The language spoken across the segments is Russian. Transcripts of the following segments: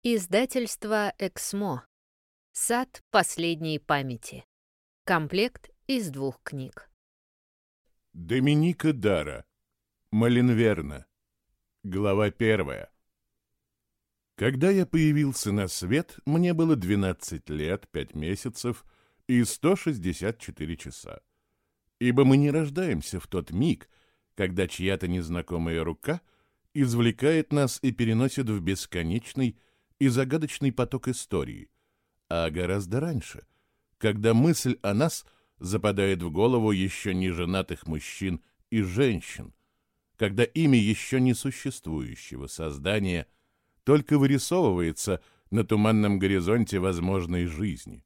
Издательство «Эксмо». Сад последней памяти. Комплект из 2 книг. Доминика Дара. Маленверна. Глава 1. Когда я появился на свет, мне было 12 лет, 5 месяцев и 164 часа. Ибо мы не рождаемся в тот миг, когда чья-то незнакомая рука извлекает нас и переносит в бесконечный и загадочный поток истории, а гораздо раньше, когда мысль о нас западает в голову еще не женатых мужчин и женщин, когда имя еще не существующего создания только вырисовывается на туманном горизонте возможной жизни.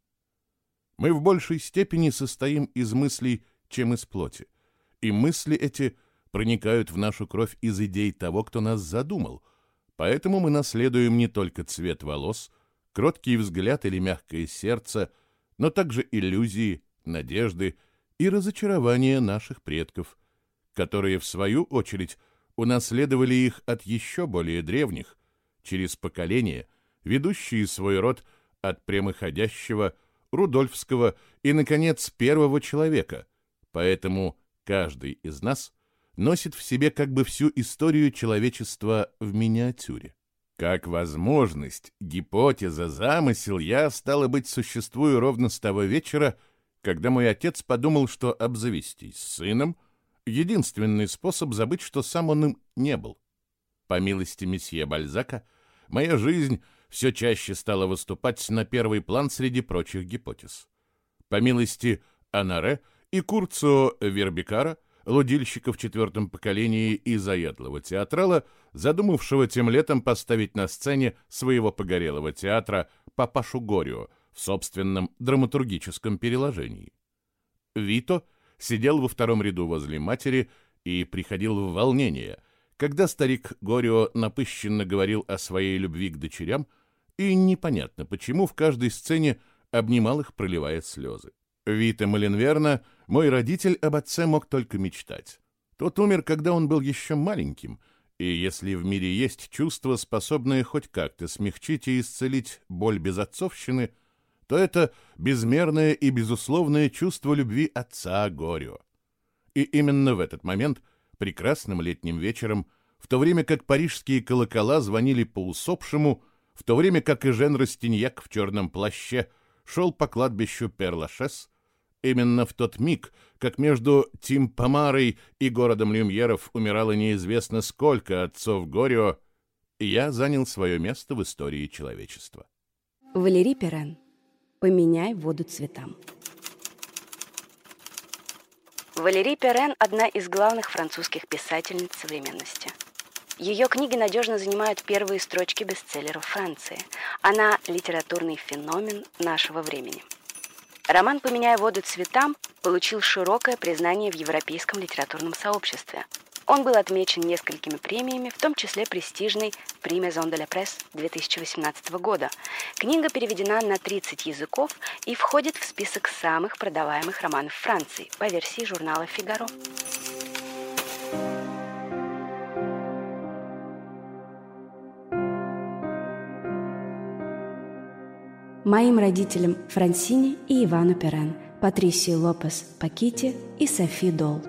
Мы в большей степени состоим из мыслей, чем из плоти, и мысли эти проникают в нашу кровь из идей того, кто нас задумал, поэтому мы наследуем не только цвет волос, кроткий взгляд или мягкое сердце, но также иллюзии, надежды и разочарования наших предков, которые, в свою очередь, унаследовали их от еще более древних, через поколения, ведущие свой род от прямоходящего, рудольфского и, наконец, первого человека, поэтому каждый из нас носит в себе как бы всю историю человечества в миниатюре. Как возможность, гипотеза, замысел я, стало быть, существую ровно с того вечера, когда мой отец подумал, что обзавестись сыном — единственный способ забыть, что сам он им не был. По милости месье Бальзака, моя жизнь все чаще стала выступать на первый план среди прочих гипотез. По милости Анаре и Курцио Вербикара, лудильщика в 4-м поколении и заядлого театрала, задумавшего тем летом поставить на сцене своего погорелого театра «Папашу Горио» в собственном драматургическом переложении. Вито сидел во 2-м ряду возле матери и приходил в волнение, когда старик Горио напыщенно говорил о своей любви к дочерям, и непонятно почему в каждой сцене обнимал их, проливая слезы. Вито Маленверна, мой родитель, об отце мог только мечтать. Тот умер, когда он был еще маленьким, и если в мире есть чувство, способное хоть как-то смягчить и исцелить боль безотцовщины, то это безмерное и безусловное чувство любви отца Горио. И именно в этот момент, прекрасным летним вечером, в то время как парижские колокола звонили по усопшему, в то время как Эжен Растиньяк в черном плаще шел по кладбищу Пер-Лашез, именно в тот миг, как между Тимпомарой и городом Люмьеров умирало неизвестно сколько отцов Горио, я занял свое место в истории человечества. Валери Перен. «Поменяй воду цветам». Валери Перен – одна из главных французских писательниц современности. Ее книги надежно занимают первые строчки бестселлеров Франции. Она – литературный феномен нашего времени. Роман «Поменяй воду цветам» получил широкое признание в европейском литературном сообществе. Он был отмечен несколькими премиями, в том числе престижной «Prix Maison de la Presse» 2018 года. Книга переведена на 30 языков и входит в список самых продаваемых романов Франции по версии журнала «Фигаро». Моим родителям Франсине и Ивану Перен, Патрисии Лопес Пакити и Софи Дол.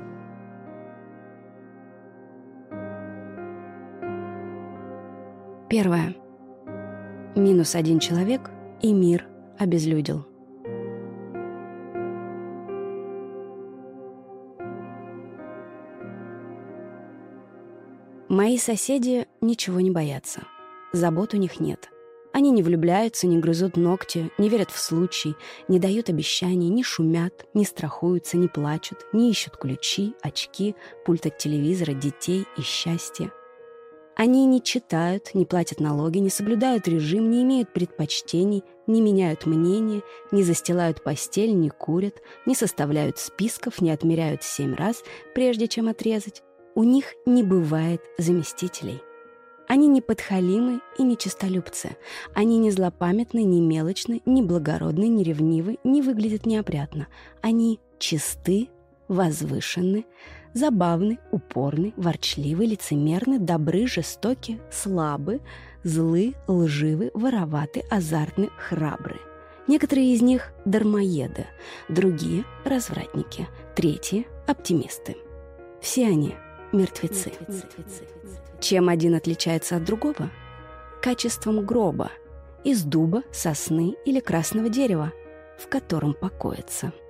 Первое. -1 человек, и мир обезлюдил. Мои соседи ничего не боятся. Забот у них нет. Они не влюбляются, не грызут ногти, не верят в случай, не дают обещаний, не шумят, не страхуются, не плачут, не ищут ключи, очки, пульт от телевизора, детей и счастья. Они не читают, не платят налоги, не соблюдают режим, не имеют предпочтений, не меняют мнения, не застилают постель, не курят, не составляют списков, не отмеряют 7 раз, прежде чем отрезать. У них не бывает заместителей. Они не подхалимы и не честолюбцы. Они не злопамятны, не мелочны, не благородны, не ревнивы, не выглядят неопрятно. Они чисты, возвышенны, забавны, упорны, ворчливы, лицемерны, добры, жестоки, слабы, Злы, лживы, вороваты, азартны, храбры. Некоторые из них – дармоеды, другие – развратники, третьи – оптимисты. Все они – мертвецы. Чем один отличается от другого? Качеством гроба из дуба, сосны или красного дерева, в котором покоится.